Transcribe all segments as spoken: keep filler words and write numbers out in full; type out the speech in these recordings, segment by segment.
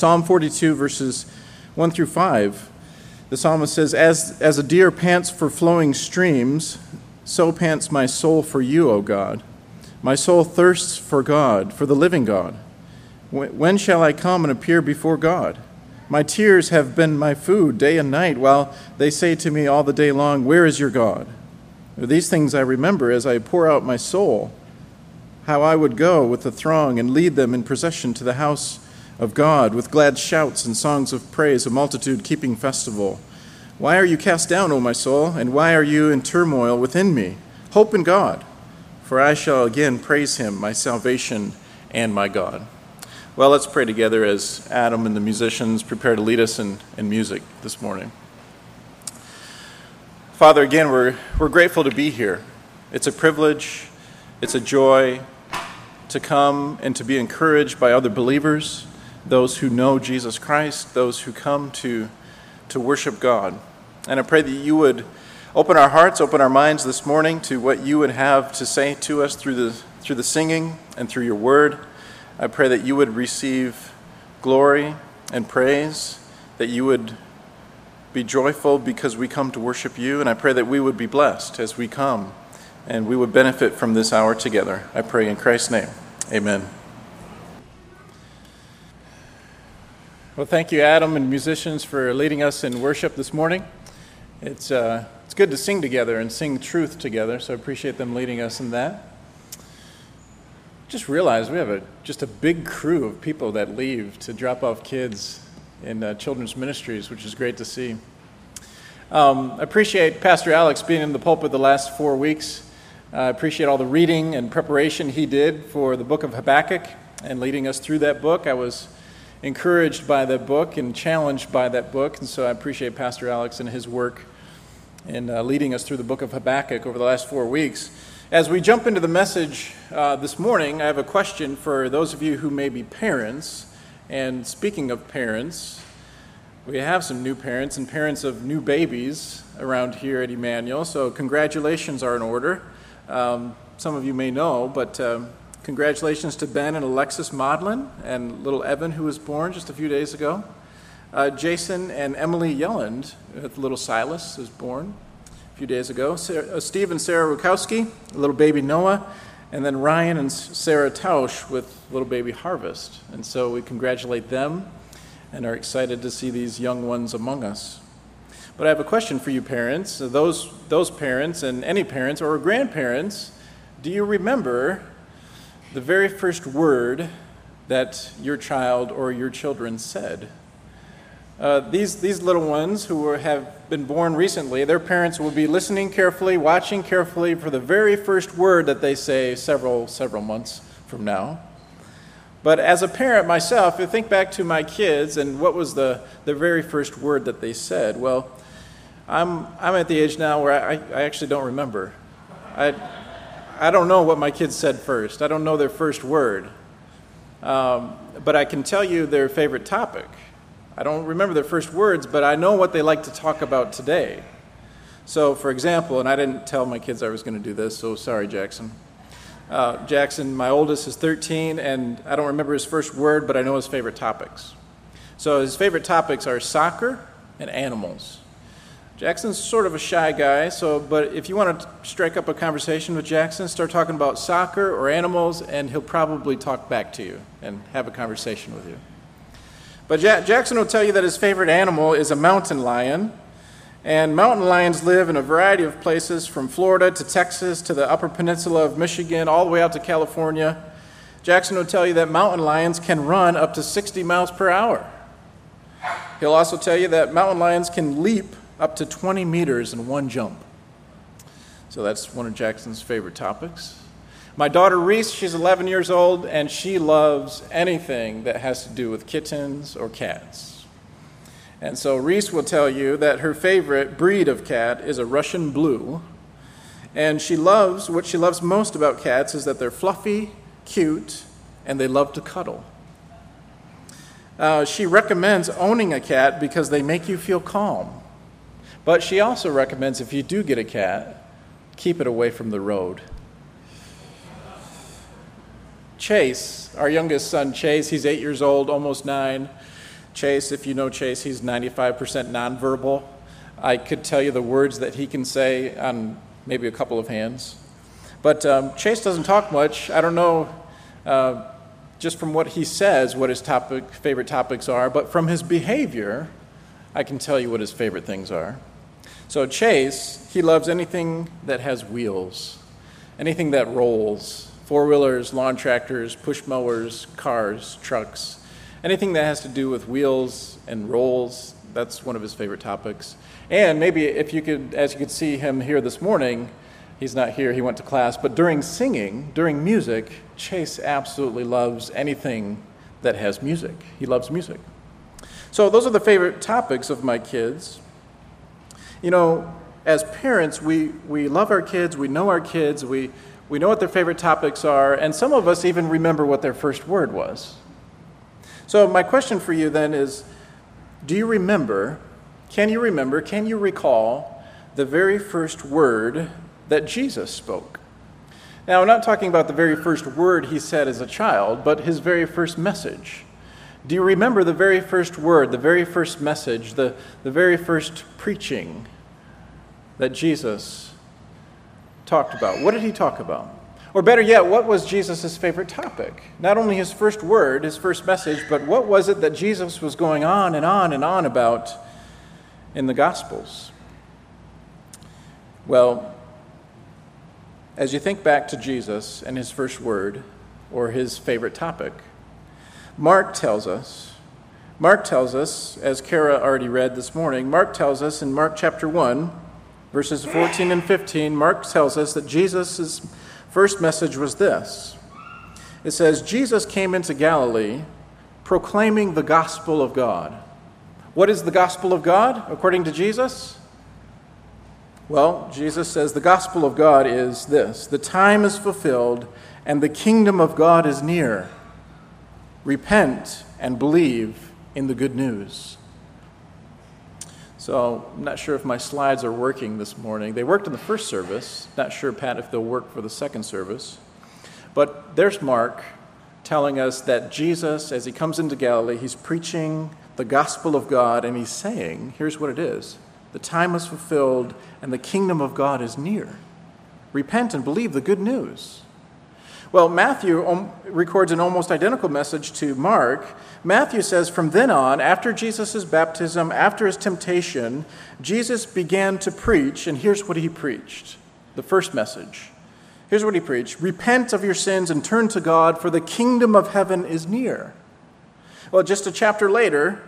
Psalm forty-two, verses one through five. The psalmist says, as, as a deer pants for flowing streams, so pants my soul for you, O God. My soul thirsts for God, for the living God. When shall I come and appear before God? My tears have been my food day and night, while they say to me all the day long, where is your God? These things I remember as I pour out my soul, how I would go with the throng and lead them in procession to the house of God, with glad shouts and songs of praise, a multitude keeping festival. Why are you cast down, O my soul, and why are you in turmoil within me? Hope in God, for I shall again praise him, my salvation and my God. Well, let's pray together as Adam and the musicians prepare to lead us in, in music this morning. Father, again, we're, we're grateful to be here. It's a privilege, it's a joy to come and to be encouraged by other believers, those who know Jesus Christ, those who come to, to worship God. And I pray that you would open our hearts, open our minds this morning to what you would have to say to us through the, through the singing and through your word. I pray that you would receive glory and praise, that you would be joyful because we come to worship you, and I pray that we would be blessed as we come and we would benefit from this hour together. I pray in Christ's name. Amen. Well, thank you, Adam and musicians, for leading us in worship this morning. It's uh, it's good to sing together and sing truth together, so I appreciate them leading us in that. Just realized we have a just a big crew of people that leave to drop off kids in uh, children's ministries, which is great to see. Um, I appreciate Pastor Alex being in the pulpit the last four weeks. I appreciate all the reading and preparation he did for the book of Habakkuk and leading us through that book. I was encouraged by that book and challenged by that book, and so I appreciate Pastor Alex and his work in uh, leading us through the book of Habakkuk over the last four weeks. As we jump into the message uh, this morning, I have a question for those of you who may be parents. And speaking of parents, we have some new parents and parents of new babies around here at Emmanuel, so congratulations are in order. Um, some of you may know, but um, congratulations to Ben and Alexis Modlin and little Evan, who was born just a few days ago. Uh, Jason and Emily Yelland, with little Silas, was born a few days ago. Sarah, uh, Steve and Sarah Rukowski, little baby Noah, and then Ryan and Sarah Tausch with little baby Harvest. And so we congratulate them and are excited to see these young ones among us. But I have a question for you parents, those, those parents and any parents or grandparents. Do you remember the very first word that your child or your children said? Uh, these these little ones who are, have been born recently, their parents will be listening carefully, watching carefully for the very first word that they say several several months from now. But as a parent myself, I think back to my kids and what was the, the very first word that they said. Well, I'm I'm at the age now where I, I actually don't remember. I I don't know what my kids said first. I don't know their first word. Um, but I can tell you their favorite topic. I don't remember their first words, but I know what they like to talk about today. So, for example, and I didn't tell my kids I was going to do this, so sorry, Jackson. Uh, Jackson, my oldest, is thirteen, and I don't remember his first word, but I know his favorite topics. So his favorite topics are soccer and animals. Jackson's sort of a shy guy, so but if you want to strike up a conversation with Jackson, start talking about soccer or animals, and he'll probably talk back to you and have a conversation with you. But Jackson will tell you that his favorite animal is a mountain lion, and mountain lions live in a variety of places from Florida to Texas to the Upper Peninsula of Michigan, all the way out to California. Jackson will tell you that mountain lions can run up to sixty miles per hour. He'll also tell you that mountain lions can leap up to twenty meters in one jump. So that's one of Jackson's favorite topics. My daughter Reese, she's eleven years old, and she loves anything that has to do with kittens or cats. And so Reese will tell you that her favorite breed of cat is a Russian blue, and she loves, what she loves most about cats is that they're fluffy, cute, and they love to cuddle. Uh, she recommends owning a cat because they make you feel calm. But she also recommends if you do get a cat, keep it away from the road. Chase, our youngest son Chase, he's eight years old, almost nine. Chase, if you know Chase, he's ninety-five percent nonverbal. I could tell you the words that he can say on maybe a couple of hands. But um, Chase doesn't talk much. I don't know uh, just from what he says what his topic, favorite topics are, but from his behavior, I can tell you what his favorite things are. So Chase, he loves anything that has wheels, anything that rolls, four-wheelers, lawn tractors, push mowers, cars, trucks. Anything that has to do with wheels and rolls, that's one of his favorite topics. And maybe if you could, as you could see him here this morning, he's not here, he went to class, but during singing, during music, Chase absolutely loves anything that has music. He loves music. So those are the favorite topics of my kids. You know, as parents, we, we love our kids, we know our kids, we, we know what their favorite topics are, and some of us even remember what their first word was. So my question for you then is, do you remember, can you remember, can you recall the very first word that Jesus spoke? Now, I'm not talking about the very first word he said as a child, but his very first message. Do you remember the very first word, the very first message, the, the very first preaching that Jesus talked about? What did he talk about? Or better yet, what was Jesus' favorite topic? Not only his first word, his first message, but what was it that Jesus was going on and on and on about in the Gospels? Well, as you think back to Jesus and his first word, or his favorite topic, Mark tells us, Mark tells us, as Kara already read this morning, Mark tells us in Mark chapter one, verses fourteen and fifteen, Mark tells us that Jesus' first message was this. It says, Jesus came into Galilee proclaiming the gospel of God. What is the gospel of God, according to Jesus? Well, Jesus says the gospel of God is this: the time is fulfilled and the kingdom of God is near. Repent and believe in the good news. So I'm not sure if my slides are working this morning. They worked in the first service. Not sure, Pat, if they'll work for the second service. But there's Mark telling us that Jesus, as he comes into Galilee, he's preaching the gospel of God, and he's saying, here's what it is: the time is fulfilled and the kingdom of God is near. Repent and believe the good news. Well, Matthew um, records an almost identical message to Mark. Matthew says, from then on, after Jesus' baptism, after his temptation, Jesus began to preach, and here's what he preached. The first message. Here's what he preached: repent of your sins and turn to God, for the kingdom of heaven is near. Well, just a chapter later,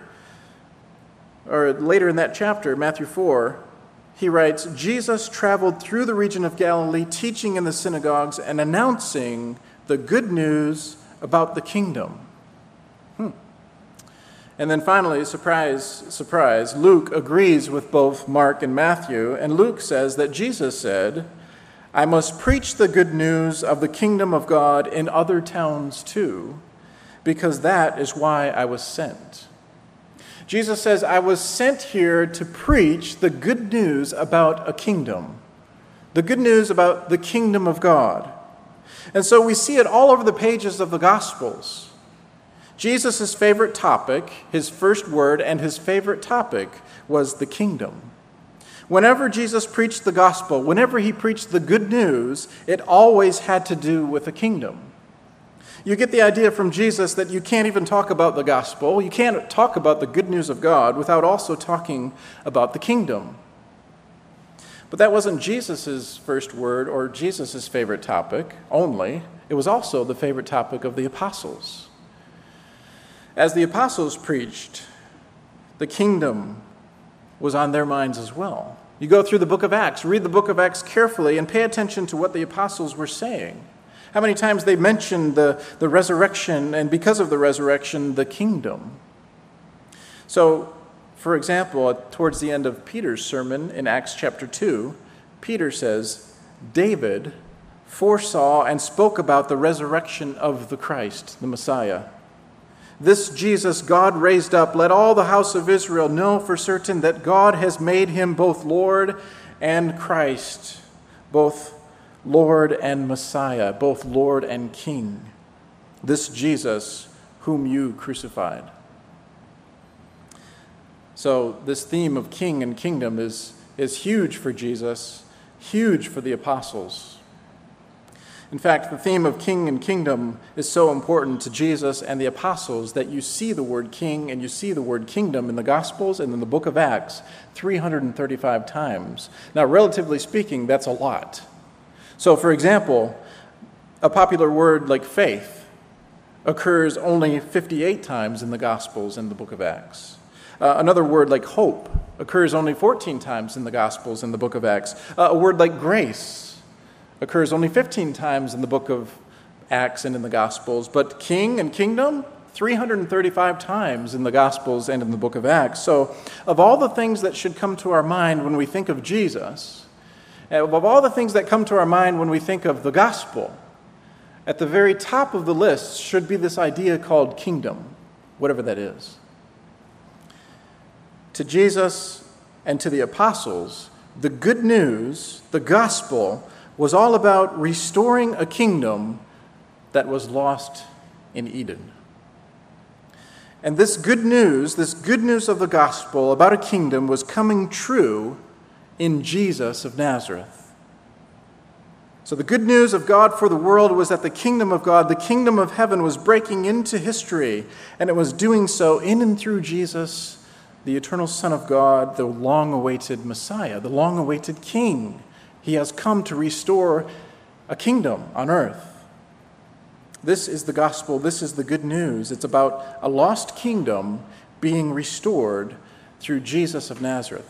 or later in that chapter, Matthew four, he writes, Jesus traveled through the region of Galilee, teaching in the synagogues and announcing the good news about the kingdom. Hmm. And then finally, surprise, surprise, Luke agrees with both Mark and Matthew, and Luke says that Jesus said, I must preach the good news of the kingdom of God in other towns too, because that is why I was sent. Jesus says, I was sent here to preach the good news about a kingdom, the good news about the kingdom of God. And so we see it all over the pages of the Gospels. Jesus' favorite topic, his first word, and his favorite topic was the kingdom. Whenever Jesus preached the gospel, whenever he preached the good news, it always had to do with a kingdom. You get the idea from Jesus that you can't even talk about the gospel, you can't talk about the good news of God without also talking about the kingdom. But that wasn't Jesus' first word or Jesus' favorite topic only. It was also the favorite topic of the apostles. As the apostles preached, the kingdom was on their minds as well. You go through the book of Acts, read the book of Acts carefully, and pay attention to what the apostles were saying. How many times they mentioned the, the resurrection, and because of the resurrection, the kingdom. So, for example, towards the end of Peter's sermon in Acts chapter two, Peter says, David foresaw and spoke about the resurrection of the Christ, the Messiah. This Jesus God raised up, let all the house of Israel know for certain that God has made him both Lord and Christ, both Lord and Messiah, both Lord and King, this Jesus whom you crucified. So this theme of king and kingdom is, is huge for Jesus, huge for the apostles. In fact, the theme of king and kingdom is so important to Jesus and the apostles that you see the word king and you see the word kingdom in the Gospels and in the book of Acts three hundred thirty-five times. Now, relatively speaking, that's a lot. So, for example, a popular word like faith occurs only fifty-eight times in the Gospels and the book of Acts. Uh, another word like hope occurs only fourteen times in the Gospels and the book of Acts. Uh, a word like grace occurs only fifteen times in the book of Acts and in the Gospels. But king and kingdom, three hundred thirty-five times in the Gospels and in the book of Acts. So of all the things that should come to our mind when we think of Jesus, of all the things that come to our mind when we think of the gospel, at the very top of the list should be this idea called kingdom, whatever that is. To Jesus and to the apostles, the good news, the gospel, was all about restoring a kingdom that was lost in Eden. And this good news, this good news of the gospel about a kingdom was coming true in Jesus of Nazareth. So the good news of God for the world was that the kingdom of God, the kingdom of heaven, was breaking into history, and it was doing so in and through Jesus, the eternal Son of God, the long-awaited Messiah, the long-awaited King. He has come to restore a kingdom on earth. This is the gospel. This is the good news. It's about a lost kingdom being restored through Jesus of Nazareth.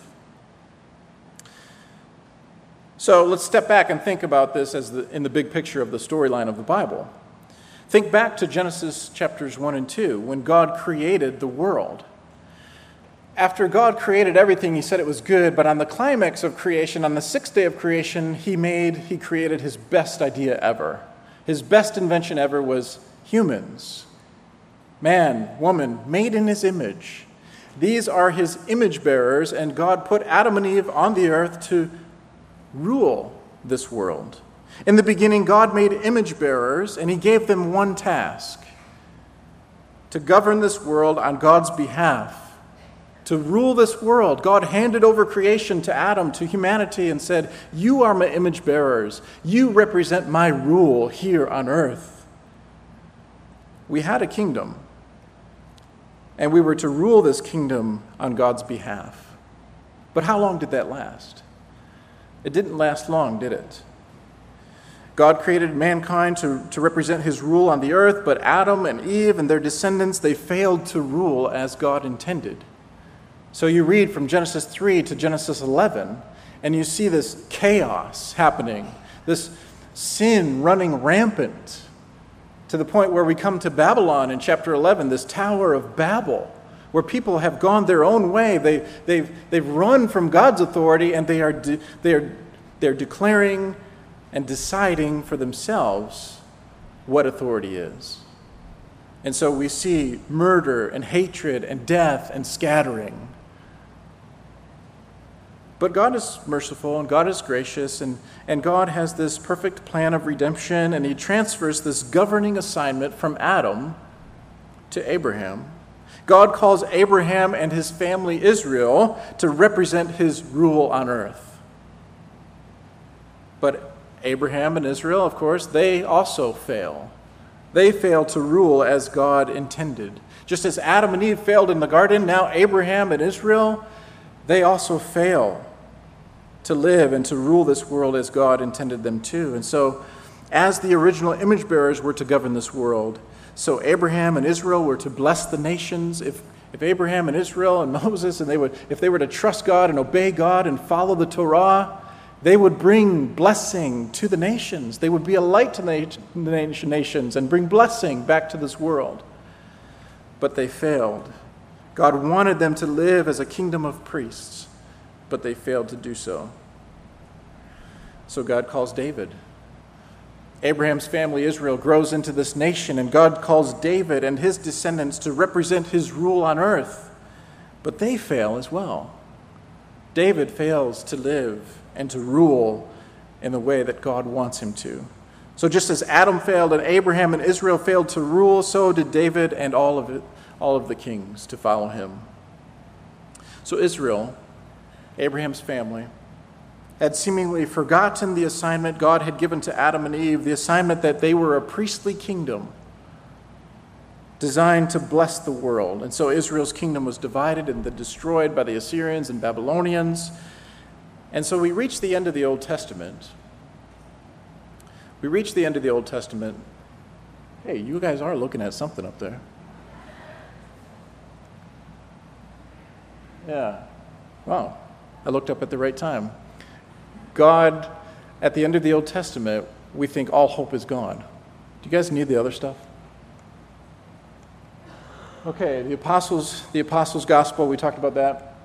So let's step back and think about this as the, in the big picture of the storyline of the Bible. Think back to Genesis chapters one and two, when God created the world. After God created everything, he said it was good, but on the climax of creation, on the sixth day of creation, he made, he created his best idea ever. His best invention ever was humans. Man, woman, made in his image. These are his image bearers, and God put Adam and Eve on the earth to rule this world. In the beginning, God made image bearers, and he gave them one task: to govern this world on God's behalf. To rule this world. God handed over creation to Adam, to humanity, and said, "You are my image bearers. You represent my rule here on earth." We had a kingdom, and we were to rule this kingdom on God's behalf. But how long did that last? It didn't last long, did it? God created mankind to, to represent his rule on the earth, but Adam and Eve and their descendants, they failed to rule as God intended. So you read from Genesis three to Genesis eleven, and you see this chaos happening, this sin running rampant, to the point where we come to Babylon in chapter eleven, this Tower of Babel, where people have gone their own way. They, they've, they've run from God's authority, and they are, de- they are they're declaring and deciding for themselves what authority is. And so we see murder and hatred and death and scattering. But God is merciful and God is gracious, and, and God has this perfect plan of redemption, and he transfers this governing assignment from Adam to Abraham. God calls Abraham and his family Israel to represent his rule on earth. But Abraham and Israel, of course, they also fail. They fail to rule as God intended. Just as Adam and Eve failed in the garden, now Abraham and Israel, they also fail to live and to rule this world as God intended them to. And so, as the original image bearers were to govern this world, so Abraham and Israel were to bless the nations. If, if Abraham and Israel and Moses, and they would, if they were to trust God and obey God and follow the Torah, they would bring blessing to the nations. They would be a light to the nations and bring blessing back to this world. But they failed. God wanted them to live as a kingdom of priests, but they failed to do so. So God calls David. Abraham's family, Israel, grows into this nation, and God calls David and his descendants to represent his rule on earth. But they fail as well. David fails to live and to rule in the way that God wants him to. So just as Adam failed and Abraham and Israel failed to rule, so did David and all of it, all of the kings to follow him. So Israel, Abraham's family, had seemingly forgotten the assignment God had given to Adam and Eve, the assignment that they were a priestly kingdom designed to bless the world. And so Israel's kingdom was divided and then destroyed by the Assyrians and Babylonians. And so we reach the end of the Old Testament. We reach the end of the Old Testament. Hey, you guys are looking at something up there. Yeah. Wow. I looked up at the right time. God, at the end of the Old Testament, we think all hope is gone. Do you guys need the other stuff? Okay, the apostles, the apostles' gospel, we talked about that.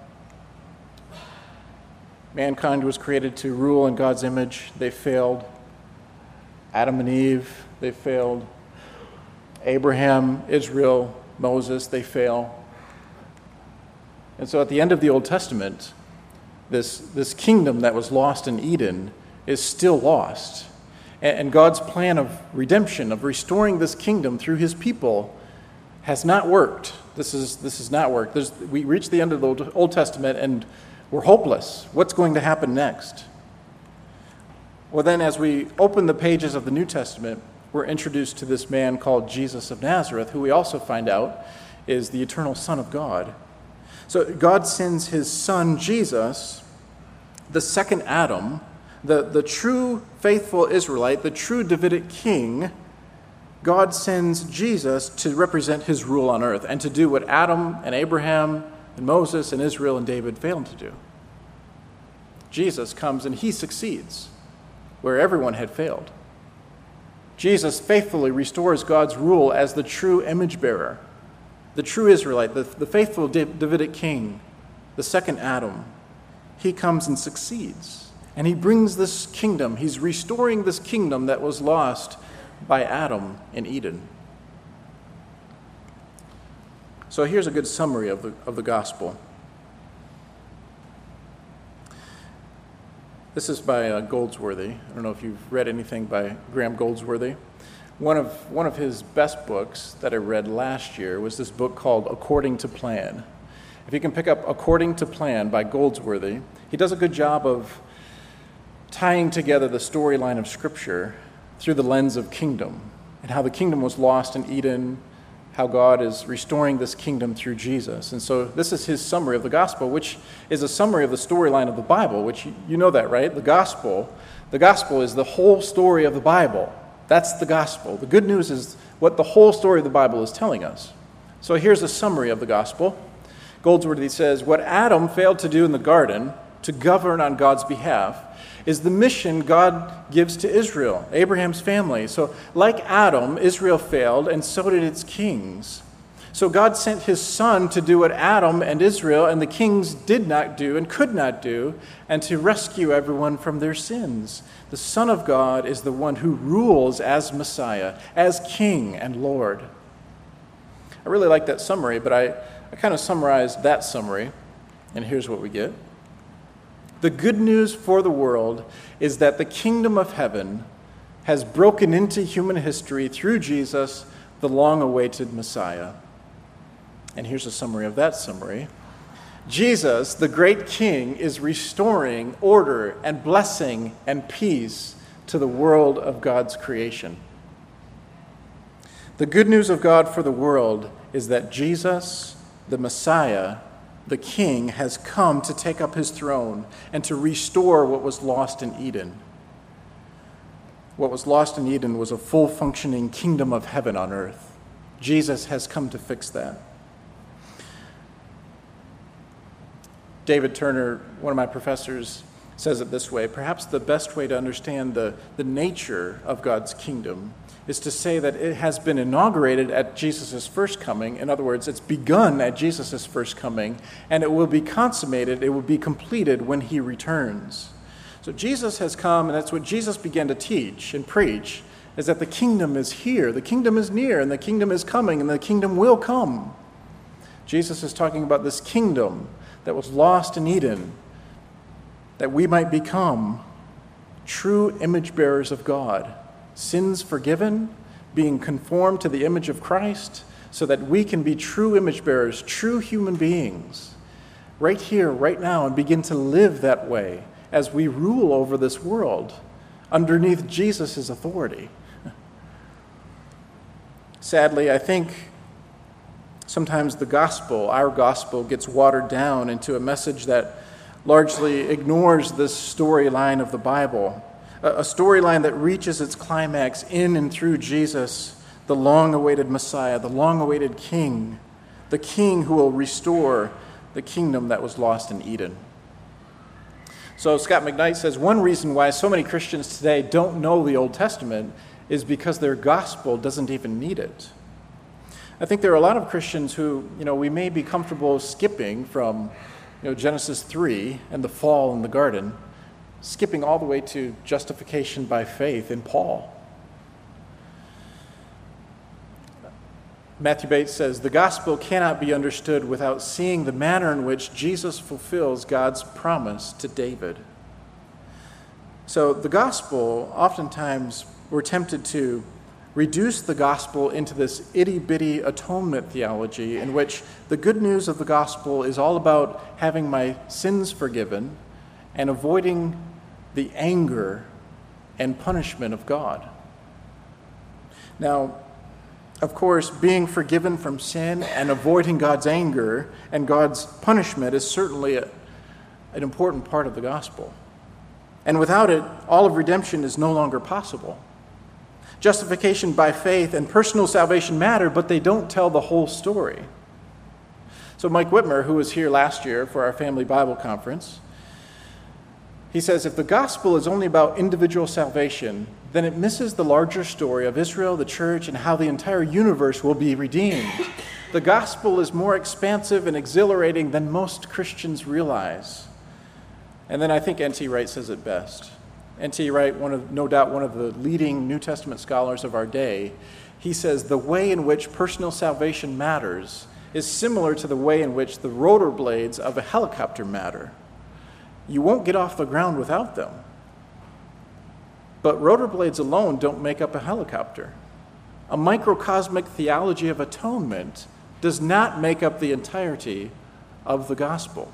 Mankind was created to rule in God's image. They failed. Adam and Eve, they failed. Abraham, Israel, Moses, they fail. And so at the end of the Old Testament, this, this kingdom that was lost in Eden is still lost. And, and God's plan of redemption, of restoring this kingdom through his people, has not worked. This is this has not worked. There's, we reach the end of the Old, Old Testament and we're hopeless. What's going to happen next? Well, then as we open the pages of the New Testament, we're introduced to this man called Jesus of Nazareth, who we also find out is the eternal Son of God. So God sends his son Jesus, the second Adam, the, the true faithful Israelite, the true Davidic king. God sends Jesus to represent his rule on earth and to do what Adam and Abraham and Moses and Israel and David failed to do. Jesus comes and he succeeds where everyone had failed. Jesus faithfully restores God's rule as the true image bearer, the true Israelite, the, the faithful Davidic king, the second Adam. He comes and succeeds. And he brings this kingdom, he's restoring this kingdom that was lost by Adam in Eden. So here's a good summary of the, of the gospel. This is by uh, Goldsworthy. I don't know if you've read anything by Graham Goldsworthy. One of, one of his best books that I read last year was this book called According to Plan. If you can pick up According to Plan by Goldsworthy, he does a good job of tying together the storyline of Scripture through the lens of kingdom and how the kingdom was lost in Eden, how God is restoring this kingdom through Jesus. And so this is his summary of the gospel, which is a summary of the storyline of the Bible, which you, you know that, right? The gospel, the gospel is the whole story of the Bible. That's the gospel. The good news is what the whole story of the Bible is telling us. So here's a summary of the gospel. Goldsworthy says, what Adam failed to do in the garden, to govern on God's behalf, is the mission God gives to Israel, Abraham's family. So like Adam, Israel failed, and so did its kings. So God sent his son to do what Adam and Israel and the kings did not do and could not do, and to rescue everyone from their sins. The Son of God is the one who rules as Messiah, as King and Lord. I really like that summary, but I, I kind of summarized that summary, and here's what we get. The good news for the world is that the kingdom of heaven has broken into human history through Jesus, the long-awaited Messiah. And here's a summary of that summary. Jesus, the great King, is restoring order and blessing and peace to the world of God's creation. The good news of God for the world is that Jesus, the Messiah, the King, has come to take up his throne and to restore what was lost in Eden. What was lost in Eden was a full functioning kingdom of heaven on earth. Jesus has come to fix that. David Turner, one of my professors, says it this way: perhaps the best way to understand the, the nature of God's kingdom is to say that it has been inaugurated at Jesus' first coming. In other words, it's begun at Jesus' first coming, and it will be consummated, it will be completed when he returns. So Jesus has come, and that's what Jesus began to teach and preach, is that the kingdom is here, the kingdom is near, and the kingdom is coming, and the kingdom will come. Jesus is talking about this kingdom that was lost in Eden, that we might become true image bearers of God, sins forgiven, being conformed to the image of Christ, so that we can be true image bearers, true human beings, right here, right now, and begin to live that way as we rule over this world underneath Jesus' authority. Sadly, I think sometimes the gospel, our gospel, gets watered down into a message that largely ignores this storyline of the Bible, a storyline that reaches its climax in and through Jesus, the long-awaited Messiah, the long-awaited King, the King who will restore the kingdom that was lost in Eden. So Scott McKnight says one reason why so many Christians today don't know the Old Testament is because their gospel doesn't even need it. I think there are a lot of Christians who, you know, we may be comfortable skipping from, you know, Genesis three and the fall in the garden, skipping all the way to justification by faith in Paul. Matthew Bates says, the gospel cannot be understood without seeing the manner in which Jesus fulfills God's promise to David. So the gospel, oftentimes we're tempted to reduce the gospel into this itty-bitty atonement theology in which the good news of the gospel is all about having my sins forgiven and avoiding the anger and punishment of God. Now, of course, being forgiven from sin and avoiding God's anger and God's punishment is certainly a, an important part of the gospel. And without it, all of redemption is no longer possible. Justification by faith and personal salvation matter, but they don't tell the whole story. So Mike Whitmer, who was here last year for our family Bible conference, he says, if the gospel is only about individual salvation, then it misses the larger story of Israel, the church, and how the entire universe will be redeemed. The gospel is more expansive and exhilarating than most Christians realize. And then I think N T Wright says it best. N T Wright, one of, no doubt one of the leading New Testament scholars of our day, he says the way in which personal salvation matters is similar to the way in which the rotor blades of a helicopter matter. You won't get off the ground without them. But rotor blades alone don't make up a helicopter. A microcosmic theology of atonement does not make up the entirety of the gospel.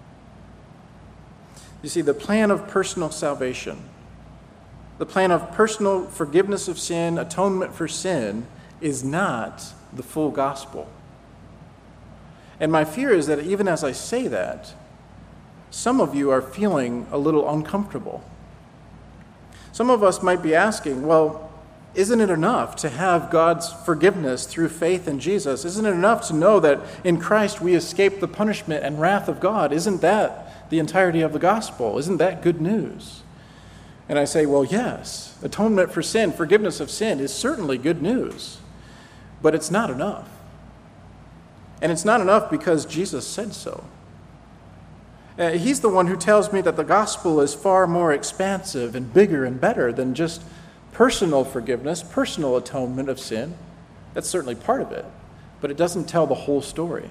You see, the plan of personal salvation, the plan of personal forgiveness of sin, atonement for sin, is not the full gospel. And my fear is that even as I say that, some of you are feeling a little uncomfortable. Some of us might be asking, well, isn't it enough to have God's forgiveness through faith in Jesus? Isn't it enough to know that in Christ we escape the punishment and wrath of God? Isn't that the entirety of the gospel? Isn't that good news? And I say, well, yes, atonement for sin, forgiveness of sin is certainly good news, but it's not enough. And it's not enough because Jesus said so. Uh, he's the one who tells me that the gospel is far more expansive and bigger and better than just personal forgiveness, personal atonement of sin. That's certainly part of it, but it doesn't tell the whole story.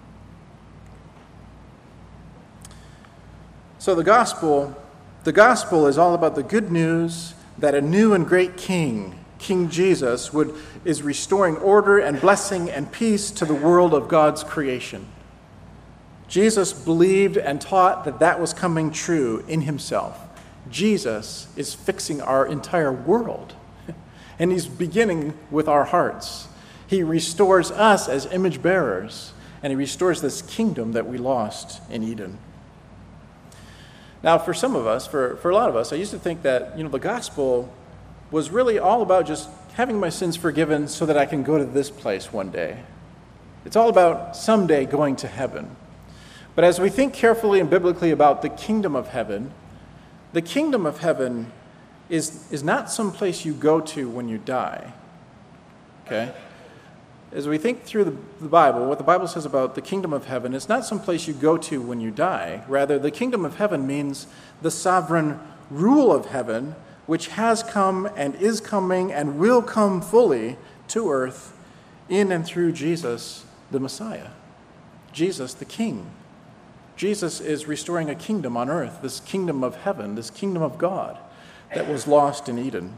So the gospel, the gospel is all about the good news that a new and great king, King Jesus, would is restoring order and blessing and peace to the world of God's creation. Jesus believed and taught that that was coming true in himself. Jesus is fixing our entire world, and he's beginning with our hearts. He restores us as image bearers, and he restores this kingdom that we lost in Eden. Now, for some of us, for, for a lot of us, I used to think that, you know, the gospel was really all about just having my sins forgiven so that I can go to this place one day. It's all about someday going to heaven. But as we think carefully and biblically about the kingdom of heaven, the kingdom of heaven is, is not some place you go to when you die. Okay? As we think through the, the Bible, what the Bible says about the kingdom of heaven, it's not some place you go to when you die. Rather, the kingdom of heaven means the sovereign rule of heaven, which has come and is coming and will come fully to earth in and through Jesus, the Messiah. Jesus, the King. Jesus is restoring a kingdom on earth, this kingdom of heaven, this kingdom of God that was lost in Eden.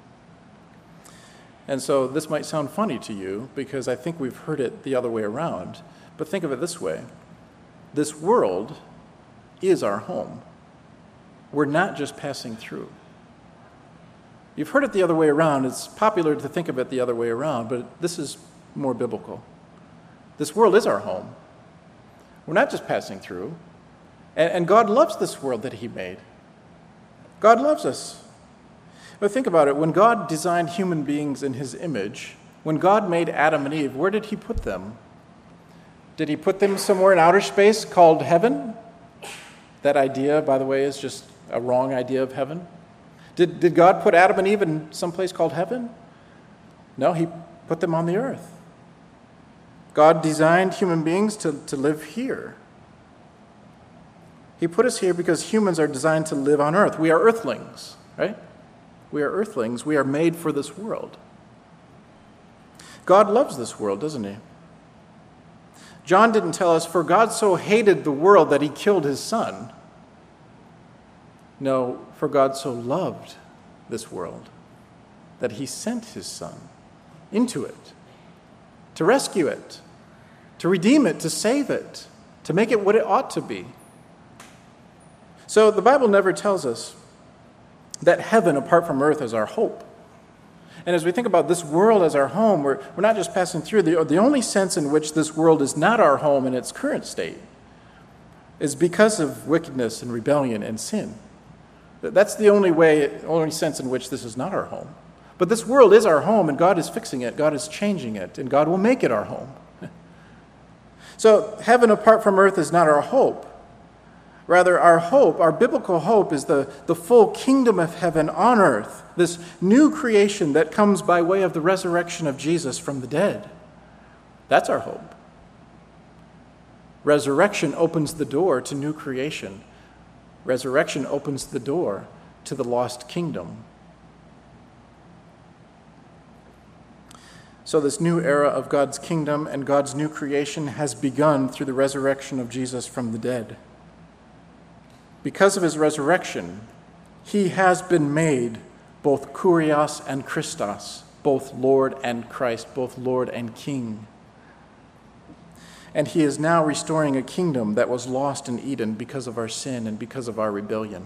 And so this might sound funny to you because I think we've heard it the other way around, but think of it this way. this world is our home. We're not just passing through. You've heard it the other way around. It's popular to think of it the other way around, but this is more biblical. This world is our home. We're not just passing through. And, and God loves this world that he made. God loves us. But think about it. When God designed human beings in his image, when God made Adam and Eve, where did he put them? Did he put them somewhere in outer space called heaven? That idea, by the way, is just a wrong idea of heaven. Did, did God put Adam and Eve in some place called heaven? No, he put them on the earth. God designed human beings to, to live here. He put us here because humans are designed to live on earth. We are earthlings, right? We are earthlings. We are made for this world. God loves this world, doesn't he? John didn't tell us, for God so hated the world that he killed his son. No, for God so loved this world that he sent his son into it to rescue it, to redeem it, to save it, to make it what it ought to be. So the Bible never tells us that heaven apart from earth is our hope. And as we think about this world as our home, we're, we're not just passing through. The, the only sense in which this world is not our home in its current state is because of wickedness and rebellion and sin. That's the only way, only sense in which this is not our home. But this world is our home, and God is fixing it, God is changing it, and God will make it our home. So heaven apart from earth is not our hope. Rather, our hope, our biblical hope, is the, the full kingdom of heaven on earth, this new creation that comes by way of the resurrection of Jesus from the dead. That's our hope. Resurrection opens the door to new creation. Resurrection opens the door to the lost kingdom. So this new era of God's kingdom and God's new creation has begun through the resurrection of Jesus from the dead. Because of his resurrection, he has been made both Kurios and Christos, both Lord and Christ, both Lord and King. And he is now restoring a kingdom that was lost in Eden because of our sin and because of our rebellion.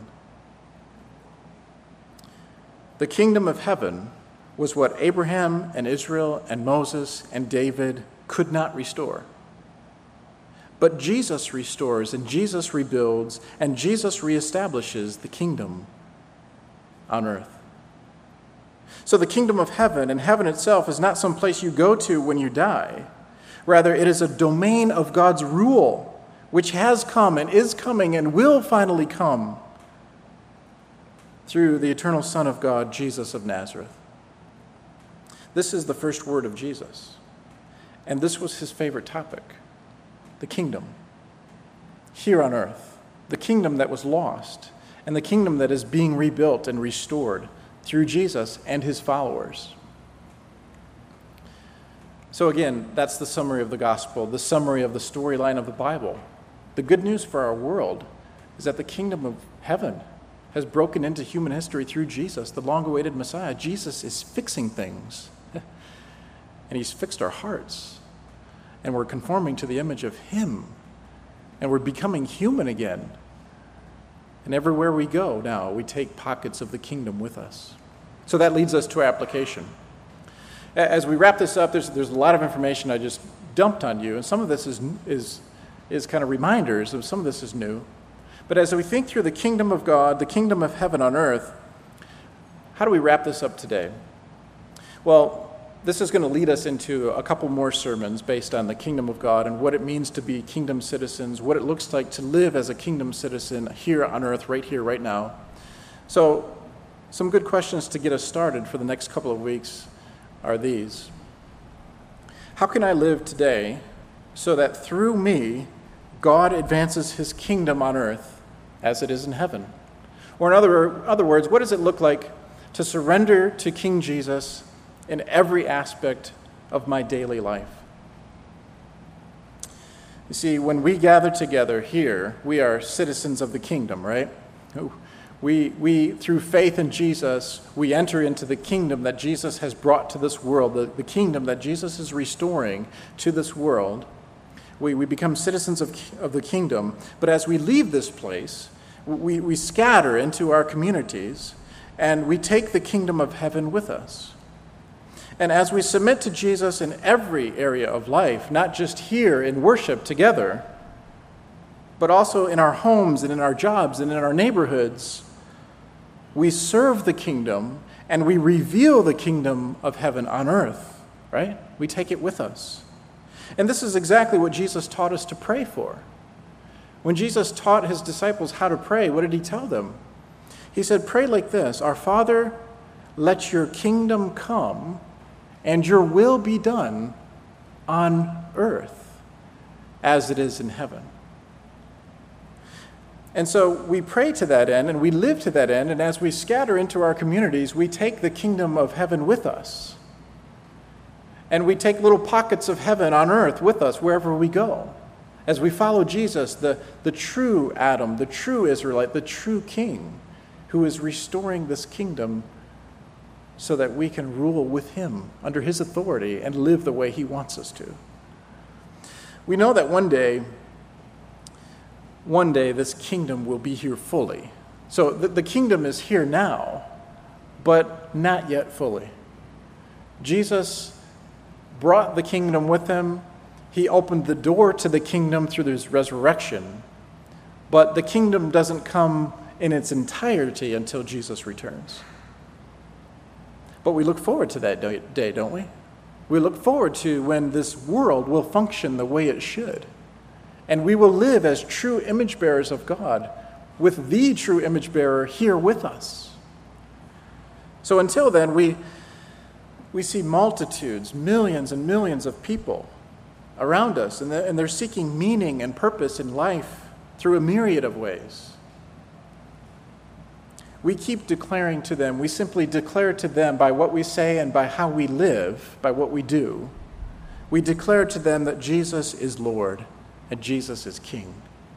The kingdom of heaven was what Abraham and Israel and Moses and David could not restore. But Jesus restores, and Jesus rebuilds, and Jesus reestablishes the kingdom on earth. So the kingdom of heaven and heaven itself is not some place you go to when you die. Rather, it is a domain of God's rule, which has come and is coming and will finally come through the eternal Son of God, Jesus of Nazareth. This is the first word of Jesus, and this was his favorite topic. The kingdom here on earth, the kingdom that was lost, and the kingdom that is being rebuilt and restored through Jesus and his followers. So again, that's the summary of the gospel, the summary of the storyline of the Bible. The good news for our world is that the kingdom of heaven has broken into human history through Jesus, the long-awaited Messiah. Jesus is fixing things, and he's fixed our hearts. And we're conforming to the image of him. And we're becoming human again. And everywhere we go now, we take pockets of the kingdom with us. So that leads us to our application. As we wrap this up, there's, there's a lot of information I just dumped on you. And some of this is, is, is kind of reminders, and some of this is new. But as we think through the kingdom of God, the kingdom of heaven on earth, how do we wrap this up today? Well, this is going to lead us into a couple more sermons based on the kingdom of God and what it means to be kingdom citizens, what it looks like to live as a kingdom citizen here on earth, right here, right now. So some good questions to get us started for the next couple of weeks are these. How can I live today so that through me, God advances his kingdom on earth as it is in heaven? Or in other, other words, what does it look like to surrender to King Jesus in every aspect of my daily life? You see, when we gather together here, we are citizens of the kingdom, right? We, we through faith in Jesus, we enter into the kingdom that Jesus has brought to this world, the, the kingdom that Jesus is restoring to this world. We, we become citizens of, of the kingdom. But as we leave this place, we, we scatter into our communities, and we take the kingdom of heaven with us. And as we submit to Jesus in every area of life, not just here in worship together, but also in our homes and in our jobs and in our neighborhoods, we serve the kingdom and we reveal the kingdom of heaven on earth, right? We take it with us. And this is exactly what Jesus taught us to pray for. When Jesus taught his disciples how to pray, what did he tell them? He said, pray like this: Our Father, let your kingdom come and your will be done on earth as it is in heaven. And so we pray to that end and we live to that end, and as we scatter into our communities, we take the kingdom of heaven with us. And we take little pockets of heaven on earth with us wherever we go. As we follow Jesus, the, the true Adam, the true Israelite, the true King, who is restoring this kingdom so that we can rule with him under his authority and live the way he wants us to. We know that one day, one day this kingdom will be here fully. So the, the kingdom is here now, but not yet fully. Jesus brought the kingdom with him. He opened the door to the kingdom through his resurrection, but the kingdom doesn't come in its entirety until Jesus returns. But we look forward to that day, don't we? We look forward to when this world will function the way it should. And we will live as true image bearers of God, with the true image bearer here with us. So until then, we, we see multitudes, millions and millions of people around us, and they're, and they're seeking meaning and purpose in life through a myriad of ways. We keep declaring to them, we simply declare to them by what we say and by how we live, by what we do. We declare to them that Jesus is Lord and Jesus is King.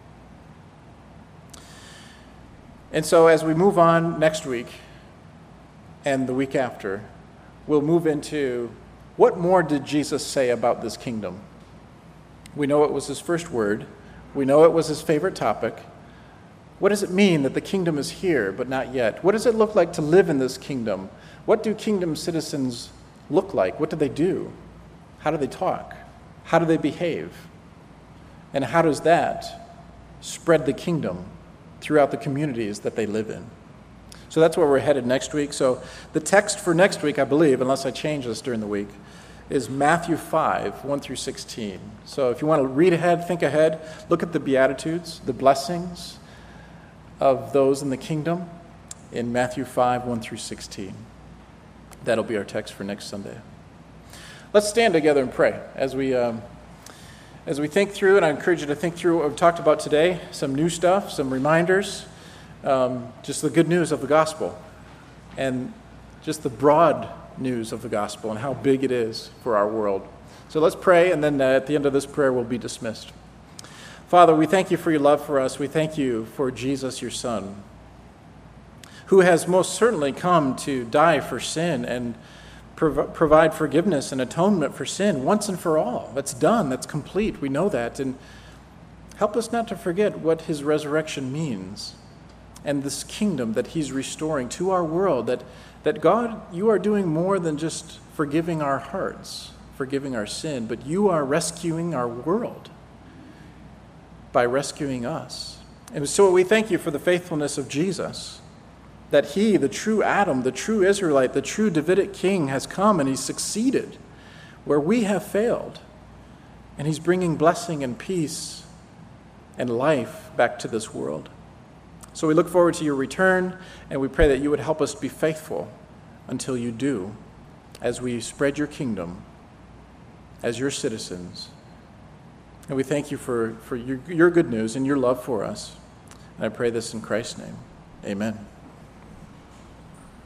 And so as we move on next week and the week after, we'll move into what more did Jesus say about this kingdom? We know it was his first word. We know it was his favorite topic. What does it mean that the kingdom is here but not yet? What does it look like to live in this kingdom? What do kingdom citizens look like? What do they do? How do they talk? How do they behave? And how does that spread the kingdom throughout the communities that they live in? So that's where we're headed next week. So the text for next week, I believe, unless I change this during the week, is Matthew five, one through sixteen. So if you want to read ahead, think ahead, look at the Beatitudes, the blessings of those in the kingdom in Matthew five, one through sixteen. That'll be our text for next Sunday. Let's stand together and pray as we um, as we think through, and I encourage you to think through what we've talked about today, some new stuff, some reminders, um, just the good news of the gospel, and just the broad news of the gospel and how big it is for our world. So let's pray, and then uh, at the end of this prayer, we'll be dismissed. Father, we thank you for your love for us. We thank you for Jesus, your Son, who has most certainly come to die for sin and prov- provide forgiveness and atonement for sin once and for all. That's done. That's complete. We know that. And help us not to forget what his resurrection means and this kingdom that he's restoring to our world, that, that God, you are doing more than just forgiving our hearts, forgiving our sin, but you are rescuing our world by rescuing us. And so we thank you for the faithfulness of Jesus, that he, the true Adam, the true Israelite, the true Davidic king, has come and he's succeeded where we have failed. And he's bringing blessing and peace and life back to this world. So we look forward to your return, and we pray that you would help us be faithful until you do, as we spread your kingdom as your citizens. And we thank you for, for your, your good news and your love for us. And I pray this in Christ's name. Amen.